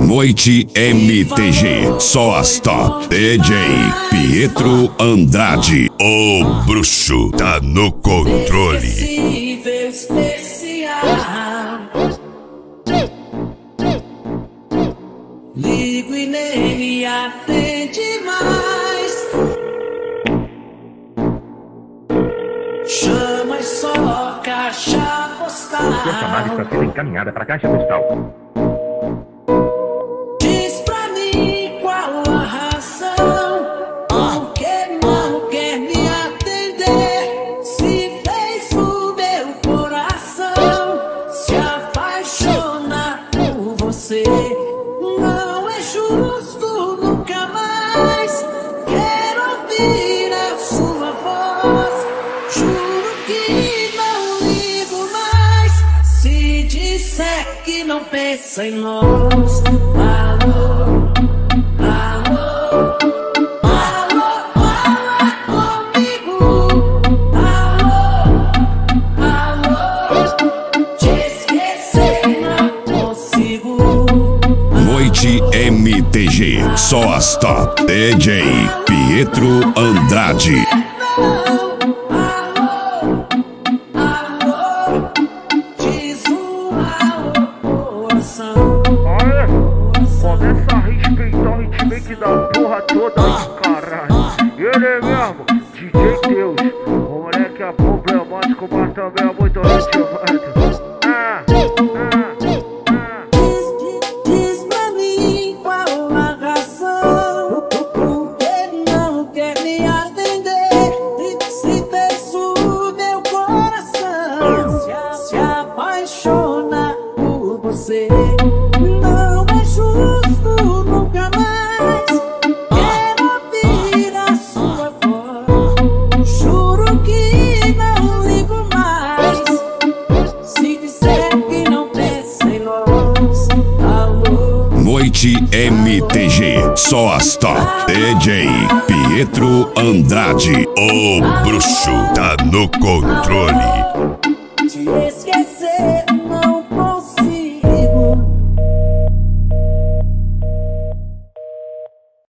Noite MTG, só as top. DJ Pietro Andrade, o bruxo tá no controle. Especial. Ligo e nem me atende mais. Chama só caixa postal. Sua chamada está sendo encaminhada para a caixa postal. Diz pra mim qual a razão, por que não quer me atender? Se fez o meu coração se apaixonar por você. Não é justo, nunca mais quero ouvir a sua voz. Juro que não ligo mais se disser que não pensa em nós. Alô, alô, alô, fala comigo. Alô, alô, te esquecer não consigo. Noite MTG, só as top. DJ Pietro Andrade. Começa a respeitar o hitmake da porra toda aí, caralho. Ele mesmo, DJ Deus. O moleque é problemático, mas também é muito ativado. Diz pra mim qual a razão, por que não quer me atender? Se fez o meu coração se apaixona por você. Não é justo, nunca mais quero ouvir a sua voz. Juro que não ligo mais se disser que não pensa em nós. Alô, Noite MTG, só as top. DJ Pietro Andrade, o bruxo tá no controle.